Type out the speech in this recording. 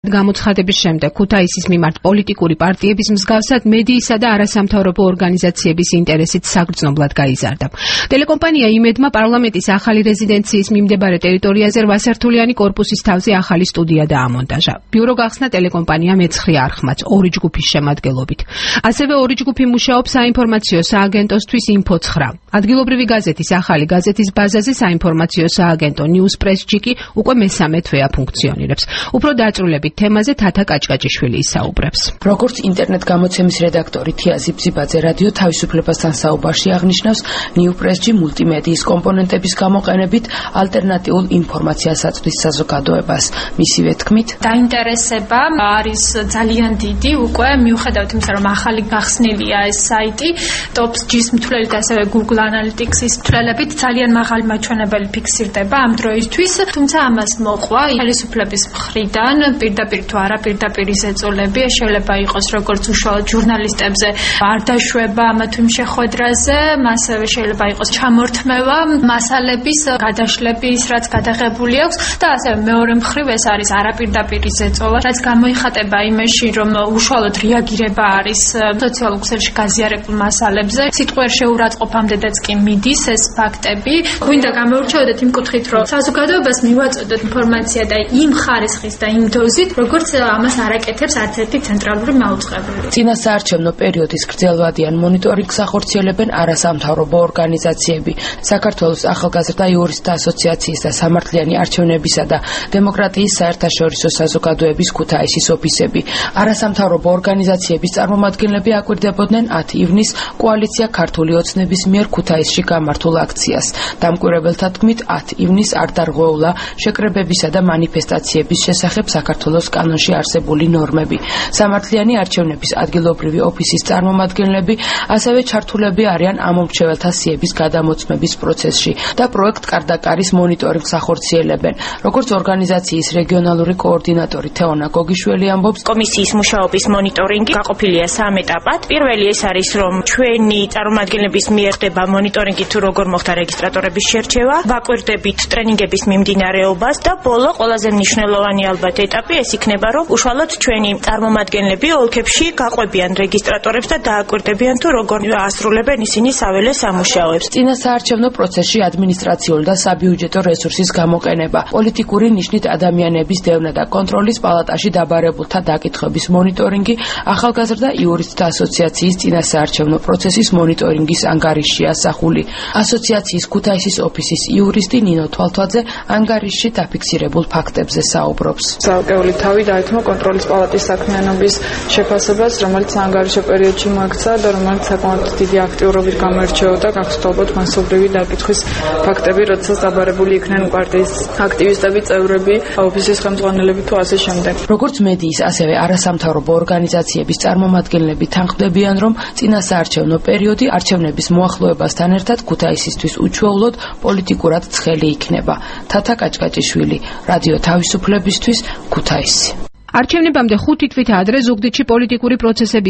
გამოცხადების შემდეგ ქუთაისის მიმართ პოლიტიკური პარტიების მსგავსად მედიისა და არასამთავრობო ორგანიზაციების ინტერესით საგრძნობლად გაიზარდა. ტელეკომპანია იმედმა პარლამენტის ახალი რეზიდენციის მიმდებარე ტერიტორიაზე 8 სართულიანი კორპუსის თავზე ახალი სტუდია დაამონტაჟა. ბიურო გახსნა ტელეკომპანია მეცხრე არხმაც 2 ჯგუფის შემადგენლობით. ასევე 2 ჯგუფი მუშაობს საინფორმაციო სააგენტოსთვის Info9. ადგილობრივი გაზეთის ახალი გაზეთის ბაზაზე საინფორმაციო სააგენტო Newspress-ში კი უკვე მესამე თვეა ფუნქციონირებს. უფრო დაწვრილებით თემაზე თათა კაჭკაჭიშვილი ისაუბრებს. როგორც ინტერნეტ გამოცემის რედაქტორი თია ზიბზიბაძე რადიო თავისუფლებასთან საუბარში აღნიშნავს, Newspress-ში მულტიმედიის კომპონენტების გამოყენებით ალტერნატიულ ინფორმაციას აწვდის საზოგადოებას. მისივე თქმით, დაინტერესება არის ძალიან დიდი, უკვე მიუხედავად იმისა, რომ ახალი გახსნილია ეს საიტი, TOPS-ის მთლელით ასევე Google Analytics-ის მთლელებით ძალიან მაღალი მაჩვენებელი ფიქსირდება ამ დროისთვის, თუმცა ამას მოყვა ხელისუფლების მხრიდან პირდაპირ თუ არა პირდაპირ ზეწოლები, შეიძლება იყოს როგორც უშუალოდ ჟურნალისტებზე არ დაშვება ამა თუ იმ შეხვედრაზე, ასევე შეიძლება იყოს ჩამორთმევა მასალების გადაშლების, რაც გადაღებული აქვს და ასევე მეორე მხრივ ეს არის არაპირდაპირ ზეწოლა, რაც გამოიხატება იმაში, რომ უშუალოდ რეაგირება არის სოციალურ ქსელში გაზიარებულ მასალებზე. სიტყვიერ შეურაცხყოფამდეც კი მიდის ეს ფაქტები. გვინდა გამოვირჩევოდეთ იმ კუთხით, რომ საზოგადოებას მივაწოდოთ ინფორმაცია და იმ ხარისხის და იმ დოზით, როგორც ამას არაკეთებს არც ერთი ცენტრალური მაუწყებელი. წინასაარჩევნო პერიოდის გრძელვადიან მონიტორინგს ახორციელებენ არასამთავრობო ორგანიზაციები, საქართველოს ახალგაზრდა იურისტთა ასოციაციის და სამართლიანი არჩევნებისა და დემოკრატიის საერთაშორისო საზოგადოების ქუთაისის ოფისები. არასამთავრობო ორგანიზაციების წარმომადგენლები აკვირდებოდნენ 10 ივნისს კოალიცია ქართული ოცნების მიერ ქუთაისში გამართულ აქციას. დამკვირვებელთა თქმით, 10 ივნისს არ დარღვეულა შეკრებებისა და მანიფესტაციების შესახებ საქართველოს კანონში არსებული ნორმები. სამართლიანი არჩევნების ადგილობრივი ოფისის წარმომადგენლები ასევე ჩართულები არიან ამომრჩეველთა სიების გადამოწმების პროცესში და პროექტ კარდაკარის მონიტორინგს ახორციელებენ. როგორც ორგანიზაციის რეგიონალური კოორდინატორი თეონა გოგიშვილი ამბობს, კომისიის მუშაობის მონიტორინგი გაყოფილია 3 ეტაპად. პირველი ეს არის, რომ ჩვენი წარმომადგენლების მიერ ხდება მონიტორინგი თუ როგორ მოხდა რეგისტრატორების შერჩევა, ვაკვირდებით ტრენინგების მიმდინარეობას და ბოლო ყველაზე მნიშვნელოვანი ალბათ ეტაპი ეს იქნება, რომ უშუალოდ ჩვენი წარმომადგენლები ოლქებში გაყვებიან რეგისტრატორებს და დააკვირდებიან თუ როგორ ასრულებენ ისინი საველე სამუშაოებს. წინასაარჩევნო პროცესში ადმინისტრაციული და საბიუჯეტო რესურსის გამოყენება, პოლიტიკური ნიშნით ადამიანების დევნა და კონტროლის პალატაში დაბარებულთა დაკითხვების მონიტორინგი, ახალგაზრდა იურისტთა ასოციაციის წინასაარჩევნო პროცესის მონიტორინგის ანგარიშია ასახული. ასოციაციის ქუთაისის ოფისის იურისტი ნინო თვალთვაძე ანგარიშში დაფიქსირებულ ფაქტებზე საუბრობს. Ძალკეული თავი დაეთმო კონტროლის პალატის საქმიანობის შეფასებას, რომელიც ანგარიშო პერიოდში მოექცა და რომელიც საკმაოდ დიდი აქტიურობით გამოირჩეოდა, გახსოვთ მასობრივი დაკითხვის ფაქტები, როდესაც დაბარებული იქნენ პარტიის აქტივისტები, წევრები, ოფისის ხელმძღვანელები თუ ასე შემდეგ. როგორც მედიის, ასევე არასამთავრობო ორგანიზაციების წარმომადგენლები თანხმდებიან, რომ წინასაარჩევნო პერიოდი არჩევნების მოახლოებასთან ერთად ქუთაისისთვის უჩვეულოდ პოლიტიკურად ცხელი იქნება. თათა კაჭკაჭიშვილი, რადიო თავისუფლებისთვის, ქუთაისი. არჩევნებამდე 5 თვით ადრე ზუგდიდში პოლიტიკური პროცესები